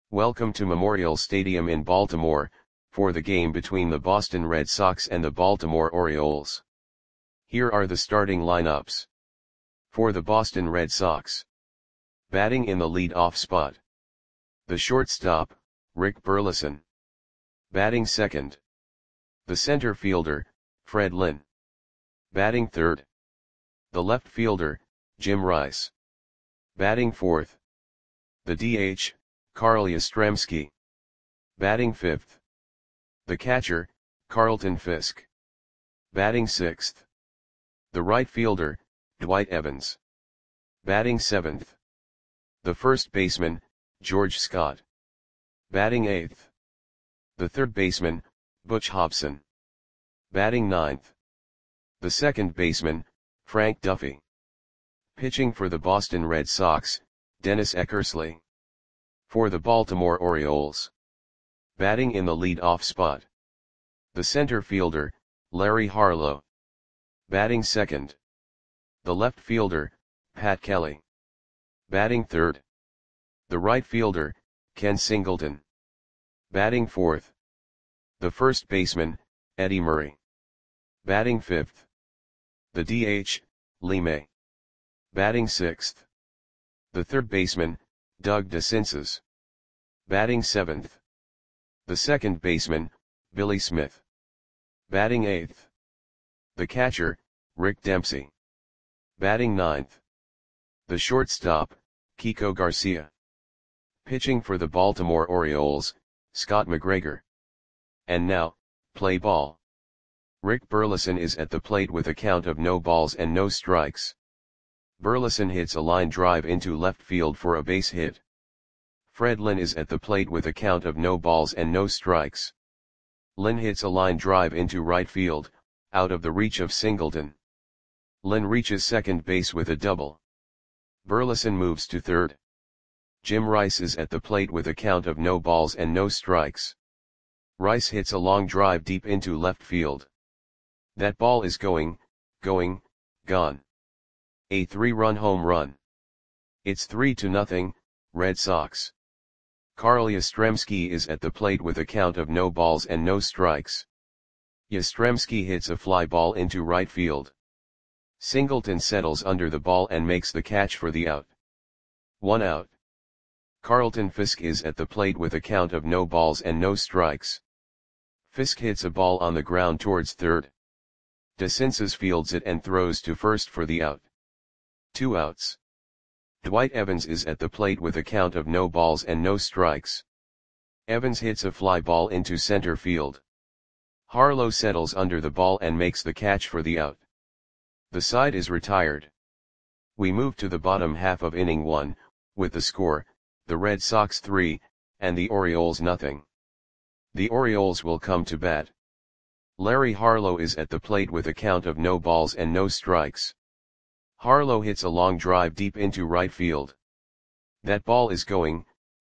Welcome to Memorial Stadium in Baltimore, for the game between the Boston Red Sox and the Baltimore Orioles. Here are the starting lineups. For the Boston Red Sox. Batting in the lead-off spot. The shortstop, Rick Burleson. Batting second. The center fielder, Fred Lynn. Batting third. The left fielder, Jim Rice. Batting fourth. The DH, Carl Yastrzemski. Batting fifth. The catcher, Carlton Fisk. Batting sixth. The right fielder, Dwight Evans. Batting seventh. The first baseman, George Scott. Batting eighth. The third baseman, Butch Hobson. Batting ninth. The second baseman, Frank Duffy. Pitching for the Boston Red Sox, Dennis Eckersley. For the Baltimore Orioles. Batting in the lead-off spot. The center fielder, Larry Harlow. Batting second. The left fielder, Pat Kelly. Batting third. The right fielder, Ken Singleton. Batting fourth. The first baseman, Eddie Murray. Batting fifth. The DH, Lee May. Batting sixth. The third baseman, Doug DeCinces. Batting seventh. The second baseman, Billy Smith. Batting eighth. The catcher, Rick Dempsey. Batting ninth. The shortstop, Kiko Garcia. Pitching for the Baltimore Orioles, Scott McGregor. And now, play ball. Rick Burleson is at the plate with a count of no balls and no strikes. Burleson hits a line drive into left field for a base hit. Fred Lynn is at the plate with a count of no balls and no strikes. Lynn hits a line drive into right field, out of the reach of Singleton. Lynn reaches second base with a double. Burleson moves to third. Jim Rice is at the plate with a count of no balls and no strikes. Rice hits a long drive deep into left field. That ball is gone. A 3-run home run. It's 3-0, Red Sox. Carl Yastrzemski is at the plate with a count of no balls and no strikes. Yastrzemski hits a fly ball into right field. Singleton settles under the ball and makes the catch for the out. 1 out. Carlton Fisk is at the plate with a count of no balls and no strikes. Fisk hits a ball on the ground towards third. DeCinces fields it and throws to first for the out. 2 outs. Dwight Evans is at the plate with a count of no balls and no strikes. Evans hits a fly ball into center field. Harlow settles under the ball and makes the catch for the out. The side is retired. We move to the bottom half of inning 1, with the score, the Red Sox 3, and the Orioles nothing. The Orioles will come to bat. Larry Harlow is at the plate with a count of no balls and no strikes. Harlow hits a long drive deep into right field. That ball is gone.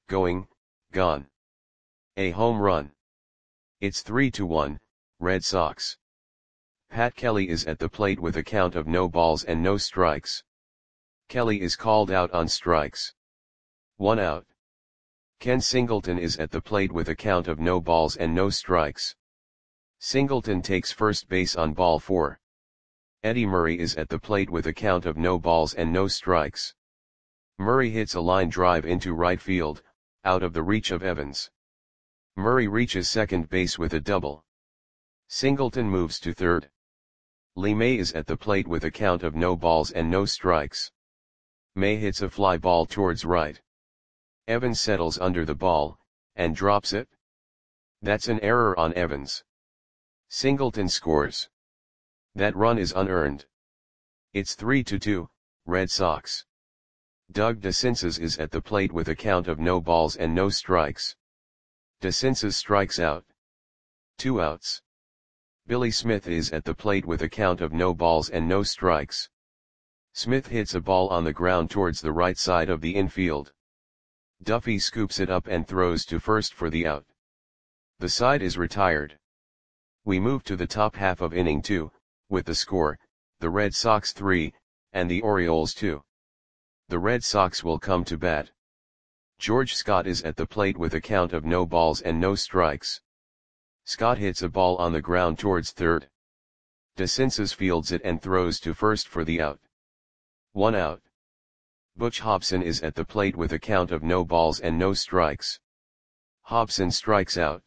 A home run. It's 3-1, Red Sox. Pat Kelly is at the plate with a count of no balls and no strikes. Kelly is called out on strikes. 1 out. Ken Singleton is at the plate with a count of no balls and no strikes. Singleton takes first base on ball 4. Eddie Murray is at the plate with a count of no balls and no strikes. Murray hits a line drive into right field, out of the reach of Evans. Murray reaches second base with a double. Singleton moves to third. Lee May is at the plate with a count of no balls and no strikes. May hits a fly ball towards right. Evans settles under the ball, and drops it. That's an error on Evans. Singleton scores. That run is unearned. It's 3-2, Red Sox. Doug DeCinces is at the plate with a count of no balls and no strikes. DeCinces strikes out. 2 outs. Billy Smith is at the plate with a count of no balls and no strikes. Smith hits a ball on the ground towards the right side of the infield. Duffy scoops it up and throws to first for the out. The side is retired. We move to the top half of inning 2, with the score, the Red Sox 3, and the Orioles 2. The Red Sox will come to bat. George Scott is at the plate with a count of no balls and no strikes. Scott hits a ball on the ground towards third. DeCinces fields it and throws to first for the out. 1 out. Butch Hobson is at the plate with a count of no balls and no strikes. Hobson strikes out.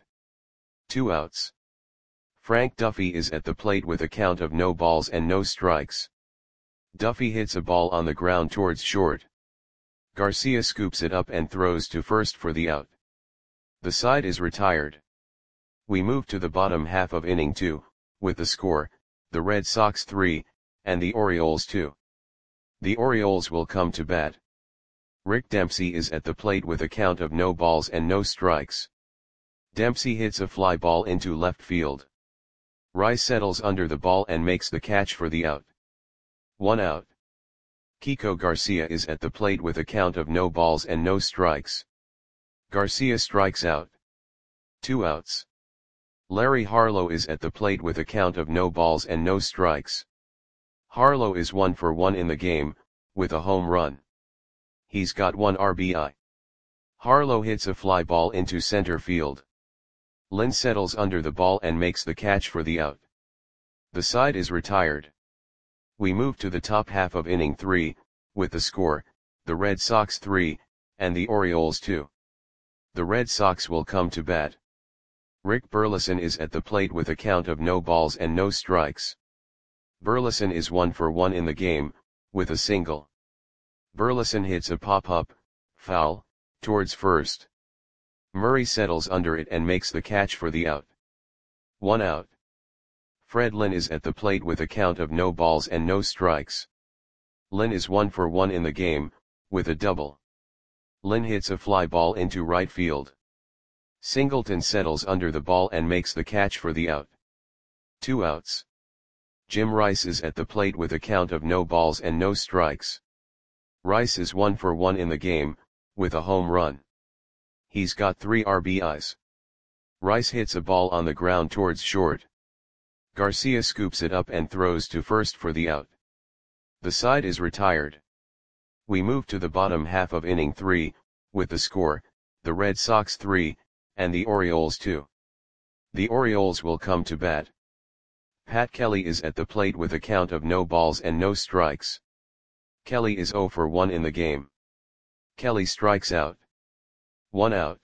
2 outs. Frank Duffy is at the plate with a count of no balls and no strikes. Duffy hits a ball on the ground towards short. Garcia scoops it up and throws to first for the out. The side is retired. We move to the bottom half of inning 2, with the score, the Red Sox 3, and the Orioles 2. The Orioles will come to bat. Rick Dempsey is at the plate with a count of no balls and no strikes. Dempsey hits a fly ball into left field. Rice settles under the ball and makes the catch for the out. 1 out. Kiko Garcia is at the plate with a count of no balls and no strikes. Garcia strikes out. 2 outs. Larry Harlow is at the plate with a count of no balls and no strikes. Harlow is 1 for 1 in the game, with a home run. He's got 1 RBI. Harlow hits a fly ball into center field. Lynn settles under the ball and makes the catch for the out. The side is retired. We move to the top half of inning 3, with the score, the Red Sox 3, and the Orioles 2. The Red Sox will come to bat. Rick Burleson is at the plate with a count of no balls and no strikes. Burleson is 1 for 1 in the game, with a single. Burleson hits a pop-up, foul, towards first. Murray settles under it and makes the catch for the out. 1 out. Fred Lynn is at the plate with a count of no balls and no strikes. Lynn is 1 for 1 in the game, with a double. Lynn hits a fly ball into right field. Singleton settles under the ball and makes the catch for the out. 2 outs. Jim Rice is at the plate with a count of no balls and no strikes. Rice is 1 for 1 in the game, with a home run. He's got 3 RBIs. Rice hits a ball on the ground towards short. Garcia scoops it up and throws to first for the out. The side is retired. We move to the bottom half of inning 3, with the score, the Red Sox 3, and the Orioles 2. The Orioles will come to bat. Pat Kelly is at the plate with a count of no balls and no strikes. Kelly is 0 for 1 in the game. Kelly strikes out. 1 out.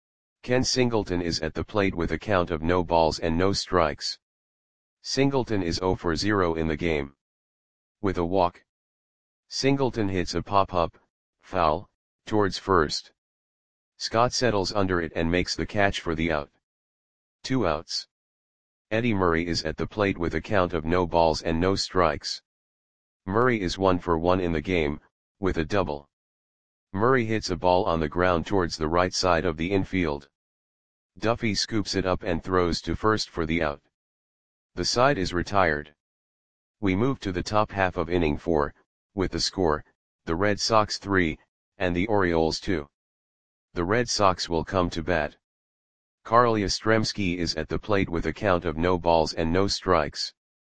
Ken Singleton is at the plate with a count of no balls and no strikes. Singleton is 0 for 0 in the game. With a walk. Singleton hits a pop-up, foul, towards first. Scott settles under it and makes the catch for the out. 2 outs. Eddie Murray is at the plate with a count of no balls and no strikes. Murray is 1 for 1 in the game, with a double. Murray hits a ball on the ground towards the right side of the infield. Duffy scoops it up and throws to first for the out. The side is retired. We move to the top half of inning 4, with the score, the Red Sox 3, and the Orioles 2. The Red Sox will come to bat. Carl Yastrzemski is at the plate with a count of no balls and no strikes.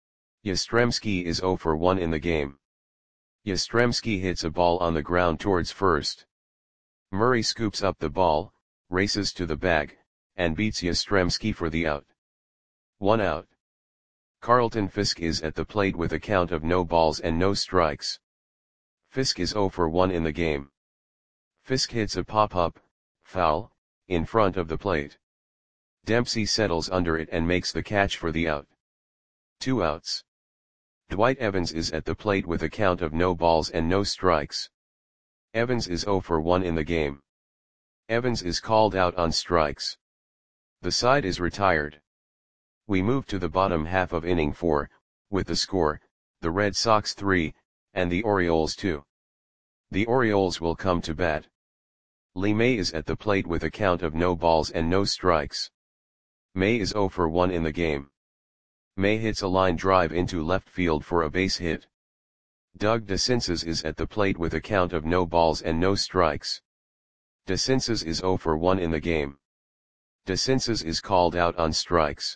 Yastrzemski is 0 for 1 in the game. Yastrzemski hits a ball on the ground towards first. Murray scoops up the ball, races to the bag, and beats Yastrzemski for the out. 1 out. Carlton Fisk is at the plate with a count of no balls and no strikes. Fisk is 0 for 1 in the game. Fisk hits a pop-up, foul, in front of the plate. Dempsey settles under it and makes the catch for the out. 2 outs. Dwight Evans is at the plate with a count of no balls and no strikes. Evans is 0 for 1 in the game. Evans is called out on strikes. The side is retired. We move to the bottom half of inning 4, with the score, the Red Sox 3, and the Orioles 2. The Orioles will come to bat. Lee May is at the plate with a count of no balls and no strikes. May is 0 for 1 in the game. May hits a line drive into left field for a base hit. Doug DeCinces is at the plate with a count of no balls and no strikes. DeCinces is 0 for 1 in the game. DeCinces is called out on strikes.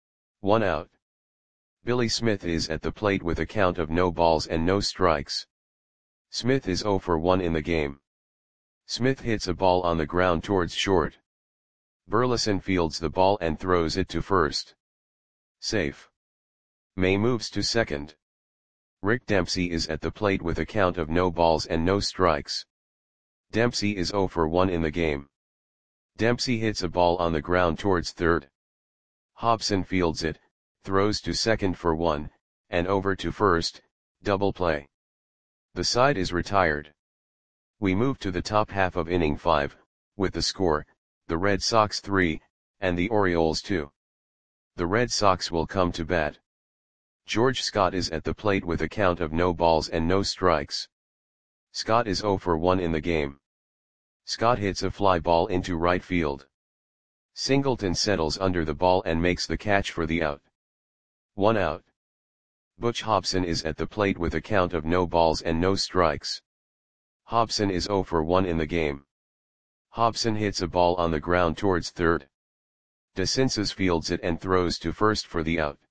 1 out. Billy Smith is at the plate with a count of no balls and no strikes. Smith is 0 for 1 in the game. Smith hits a ball on the ground towards short. Burleson fields the ball and throws it to first. Safe. May moves to second. Rick Dempsey is at the plate with a count of no balls and no strikes. Dempsey is 0 for 1 in the game. Dempsey hits a ball on the ground towards third. Hobson fields it, throws to second for 1, and over to first, double play. The side is retired. We move to the top half of inning 5, with the score, the Red Sox 3, and the Orioles 2. The Red Sox will come to bat. George Scott is at the plate with a count of no balls and no strikes. Scott is 0 for 1 in the game. Scott hits a fly ball into right field. Singleton settles under the ball and makes the catch for the out. 1 out. Butch Hobson is at the plate with a count of no balls and no strikes. Hobson is 0 for 1 in the game. Hobson hits a ball on the ground towards third. DeCinces fields it and throws to first for the out.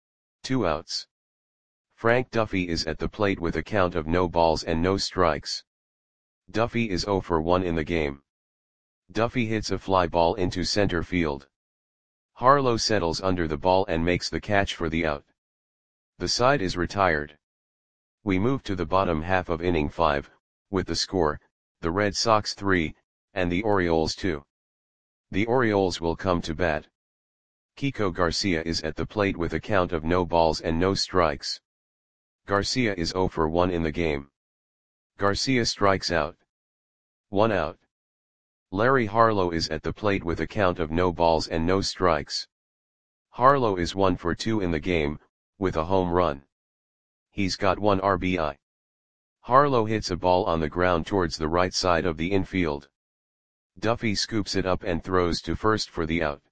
2 outs. Frank Duffy is at the plate with a count of no balls and no strikes. Duffy is 0 for 1 in the game. Duffy hits a fly ball into center field. Harlow settles under the ball and makes the catch for the out. The side is retired. We move to the bottom half of inning 5, with the score, the Red Sox 3, and the Orioles 2. The Orioles will come to bat. Kiko Garcia is at the plate with a count of no balls and no strikes. Garcia is 0 for 1 in the game. Garcia strikes out. 1 out. Larry Harlow is at the plate with a count of no balls and no strikes. Harlow is 1 for 2 in the game, with a home run. He's got 1 RBI. Harlow hits a ball on the ground towards the right side of the infield. Duffy scoops it up and throws to first for the out.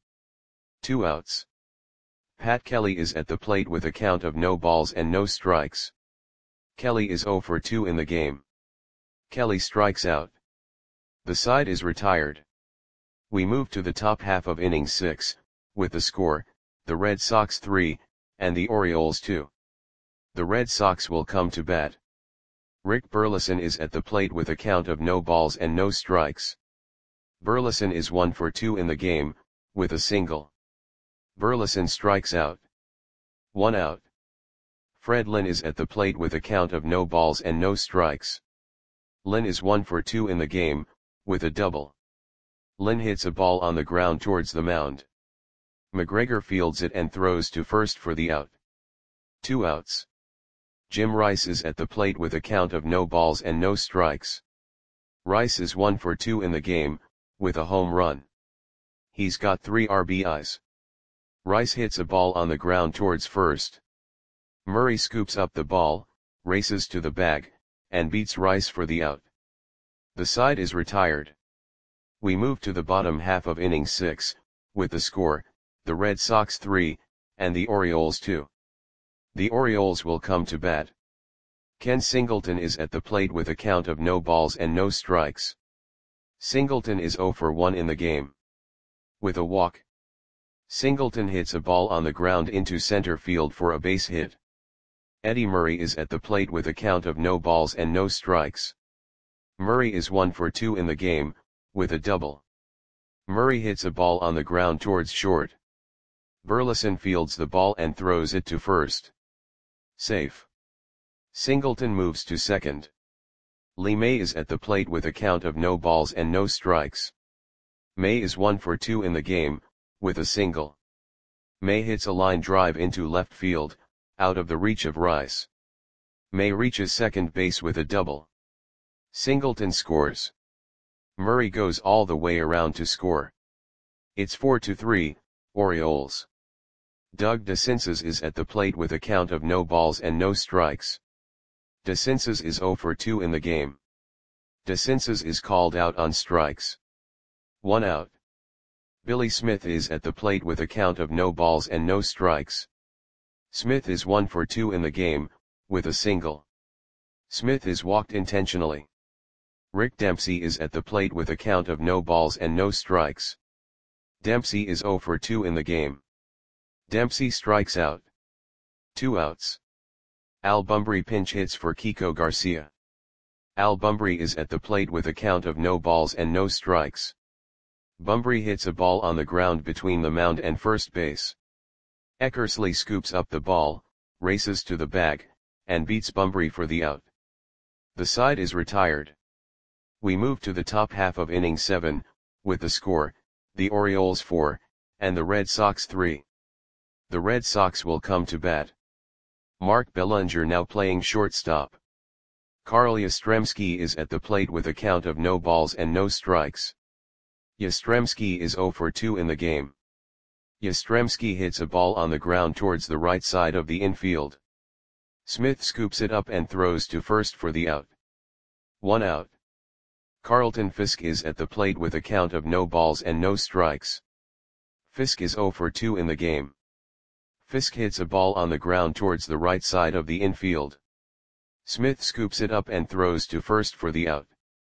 2 outs. Pat Kelly is at the plate with a count of no balls and no strikes. Kelly is 0 for 2 in the game. Kelly strikes out. The side is retired. We move to the top half of inning 6, with the score, the Red Sox 3, and the Orioles 2. The Red Sox will come to bat. Rick Burleson is at the plate with a count of no balls and no strikes. Burleson is 1 for 2 in the game, with a single. Burleson strikes out. 1 out. Fred Lynn is at the plate with a count of no balls and no strikes. Lynn is 1 for 2 in the game, with a double. Lynn hits a ball on the ground towards the mound. McGregor fields it and throws to first for the out. 2 outs. Jim Rice is at the plate with a count of no balls and no strikes. Rice is 1 for 2 in the game, with a home run. He's got 3 RBIs. Rice hits a ball on the ground towards first. Murray scoops up the ball, races to the bag, and beats Rice for the out. The side is retired. We move to the bottom half of inning 6, with the score, the Red Sox 3, and the Orioles 2. The Orioles will come to bat. Ken Singleton is at the plate with a count of no balls and no strikes. Singleton is 0 for 1 in the game. With a walk. Singleton hits a ball on the ground into center field for a base hit. Eddie Murray is at the plate with a count of no balls and no strikes. Murray is 1 for 2 in the game, with a double. Murray hits a ball on the ground towards short. Burleson fields the ball and throws it to first. Safe. Singleton moves to second. Lee May is at the plate with a count of no balls and no strikes. May is 1 for 2 in the game, with a single. May hits a line drive into left field, out of the reach of Rice. May reaches second base with a double. Singleton scores. Murray goes all the way around to score. It's 4-3, Orioles. Doug DeCinces is at the plate with a count of no balls and no strikes. DeCinces is 0 for 2 in the game. DeCinces is called out on strikes. 1 out. Billy Smith is at the plate with a count of no balls and no strikes. Smith is 1 for 2 in the game, with a single. Smith is walked intentionally. Rick Dempsey is at the plate with a count of no balls and no strikes. Dempsey is 0 for 2 in the game. Dempsey strikes out. 2 outs. Al Bumbry pinch hits for Kiko Garcia. Al Bumbry is at the plate with a count of no balls and no strikes. Bumbry hits a ball on the ground between the mound and first base. Eckersley scoops up the ball, races to the bag, and beats Bumbry for the out. The side is retired. We move to the top half of inning 7, with the score, the Orioles 4, and the Red Sox 3. The Red Sox will come to bat. Mark Bellinger now playing shortstop. Carl Yastrzemski is at the plate with a count of no balls and no strikes. Yastrzemski is 0 for 2 in the game. Yastrzemski hits a ball on the ground towards the right side of the infield. Smith scoops it up and throws to first for the out. 1 out. Carlton Fisk is at the plate with a count of no balls and no strikes. Fisk is 0 for 2 in the game. Fisk hits a ball on the ground towards the right side of the infield. Smith scoops it up and throws to first for the out.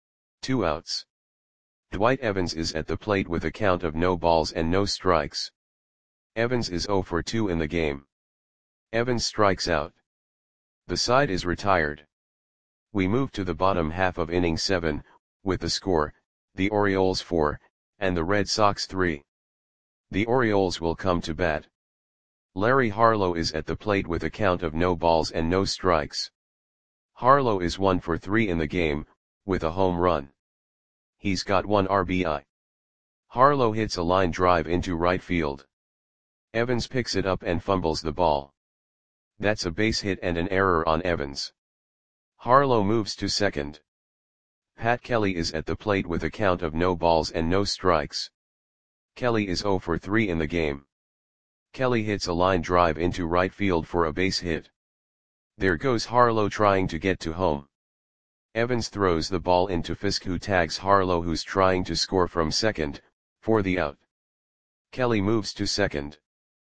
2 outs. Dwight Evans is at the plate with a count of no balls and no strikes. Evans is 0 for 2 in the game. Evans strikes out. The side is retired. We move to the bottom half of inning 7, with the score, the Orioles 4, and the Red Sox 3. The Orioles will come to bat. Larry Harlow is at the plate with a count of no balls and no strikes. Harlow is 1 for 3 in the game, with a home run. He's got 1 RBI. Harlow hits a line drive into right field. Evans picks it up and fumbles the ball. That's a base hit and an error on Evans. Harlow moves to second. Pat Kelly is at the plate with a count of no balls and no strikes. Kelly is 0 for 3 in the game. Kelly hits a line drive into right field for a base hit. There goes Harlow trying to get to home. Evans throws the ball into Fisk, who tags Harlow, who's trying to score from second, for the out. Kelly moves to second.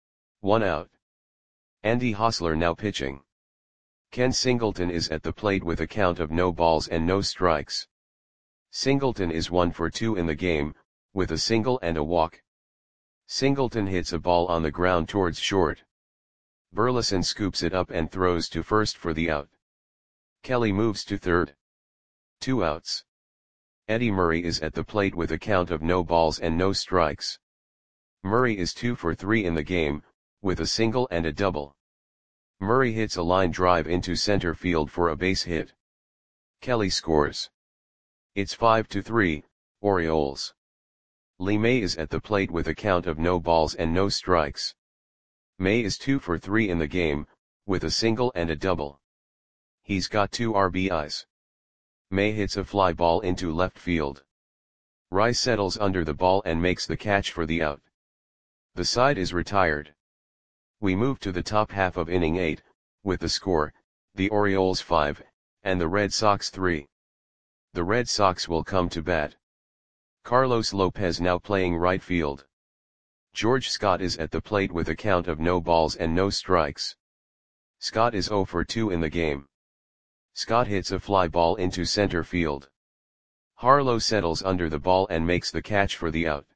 1 out. Andy Hosler now pitching. Ken Singleton is at the plate with a count of no balls and no strikes. Singleton is 1 for 2 in the game, with a single and a walk. Singleton hits a ball on the ground towards short. Burleson scoops it up and throws to first for the out. Kelly moves to third. 2 outs. Eddie Murray is at the plate with a count of no balls and no strikes. Murray is 2 for 3 in the game, with a single and a double. Murray hits a line drive into center field for a base hit. Kelly scores. It's 5-3, Orioles. Lee May is at the plate with a count of no balls and no strikes. May is 2 for 3 in the game, with a single and a double. He's got 2 RBIs. May hits a fly ball into left field. Rice settles under the ball and makes the catch for the out. The side is retired. We move to the top half of inning 8, with the score, the Orioles 5, and the Red Sox 3. The Red Sox will come to bat. Carlos Lopez now playing right field. George Scott is at the plate with a count of no balls and no strikes. Scott is 0 for 2 in the game. Scott hits a fly ball into center field. Harlow settles under the ball and makes the catch for the out.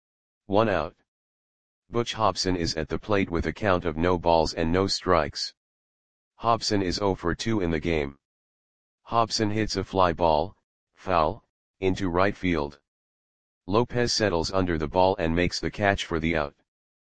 1 out. Butch Hobson is at the plate with a count of no balls and no strikes. Hobson is 0 for 2 in the game. Hobson hits a fly ball, foul, into right field. Lopez settles under the ball and makes the catch for the out.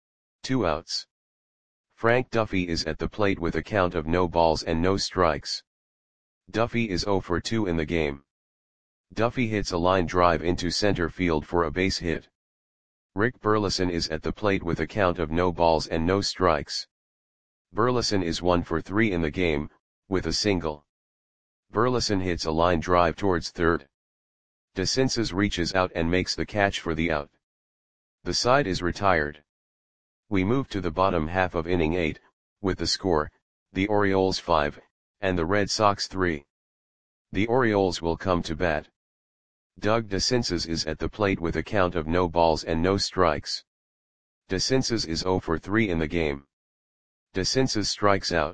2 outs. Frank Duffy is at the plate with a count of no balls and no strikes. Duffy is 0 for 2 in the game. Duffy hits a line drive into center field for a base hit. Rick Burleson is at the plate with a count of no balls and no strikes. Burleson is 1 for 3 in the game, with a single. Burleson hits a line drive towards third. DeCinces reaches out and makes the catch for the out. The side is retired. We move to the bottom half of inning 8, with the score, the Orioles 5, and the Red Sox 3. The Orioles will come to bat. Doug DeCinces is at the plate with a count of no balls and no strikes. DeCinces is 0 for 3 in the game. DeCinces strikes out.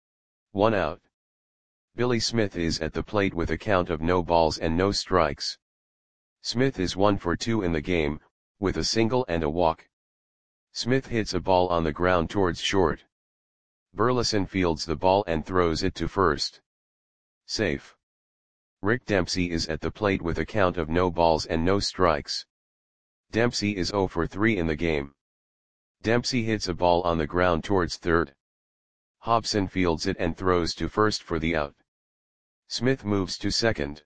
1 out. Billy Smith is at the plate with a count of no balls and no strikes. Smith is 1 for 2 in the game, with a single and a walk. Smith hits a ball on the ground towards short. Burleson fields the ball and throws it to first. Safe. Rick Dempsey is at the plate with a count of no balls and no strikes. Dempsey is 0 for 3 in the game. Dempsey hits a ball on the ground towards third. Hobson fields it and throws to first for the out. Smith moves to second.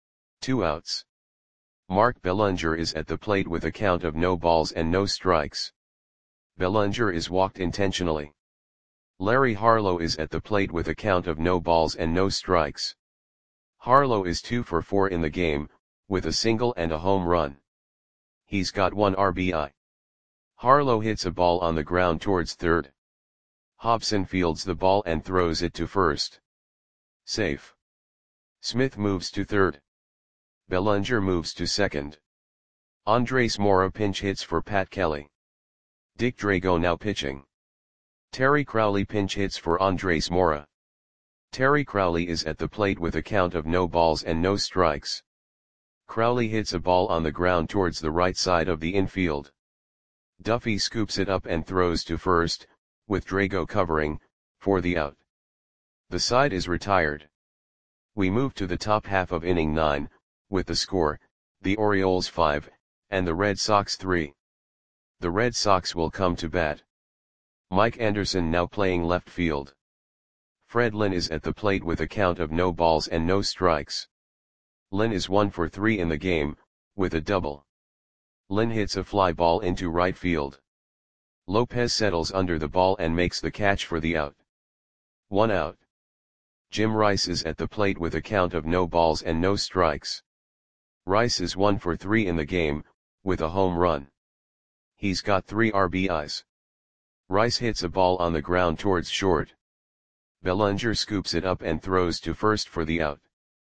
2 outs. Mark Bellinger is at the plate with a count of no balls and no strikes. Bellinger is walked intentionally. Larry Harlow is at the plate with a count of no balls and no strikes. Harlow is 2 for 4 in the game, with a single and a home run. He's got 1 RBI. Harlow hits a ball on the ground towards third. Hobson fields the ball and throws it to first. Safe. Smith moves to third. Bellinger moves to second. Andres Mora pinch hits for Pat Kelly. Dick Drago now pitching. Terry Crowley pinch hits for Andres Mora. Terry Crowley is at the plate with a count of no balls and no strikes. Crowley hits a ball on the ground towards the right side of the infield. Duffy scoops it up and throws to first, with Drago covering, for the out. The side is retired. We move to the top half of inning 9, with the score, the Orioles 5, and the Red Sox 3. The Red Sox will come to bat. Mike Anderson now playing left field. Fred Lynn is at the plate with a count of no balls and no strikes. Lynn is 1 for 3 in the game, with a double. Lynn hits a fly ball into right field. Lopez settles under the ball and makes the catch for the out. 1 out. Jim Rice is at the plate with a count of no balls and no strikes. Rice is 1 for 3 in the game, with a home run. He's got 3 RBIs. Rice hits a ball on the ground towards short. Bellinger scoops it up and throws to first for the out.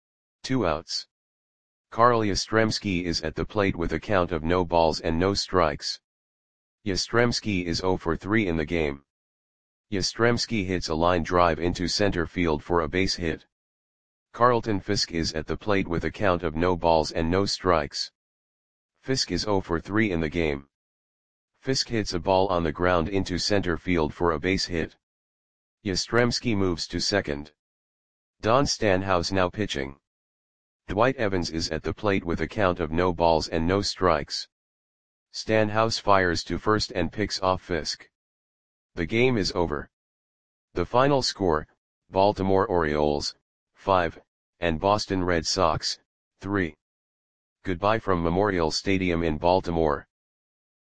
2 outs. Carl Yastrzemski is at the plate with a count of no balls and no strikes. Yastrzemski is 0 for 3 in the game. Yastrzemski hits a line drive into center field for a base hit. Carlton Fisk is at the plate with a count of no balls and no strikes. Fisk is 0 for 3 in the game. Fisk hits a ball on the ground into center field for a base hit. Yastrzemski moves to second. Don Stanhouse now pitching. Dwight Evans is at the plate with a count of no balls and no strikes. Stanhouse fires to first and picks off Fisk. The game is over. The final score, Baltimore Orioles, 5, and Boston Red Sox, 3. Goodbye from Memorial Stadium in Baltimore.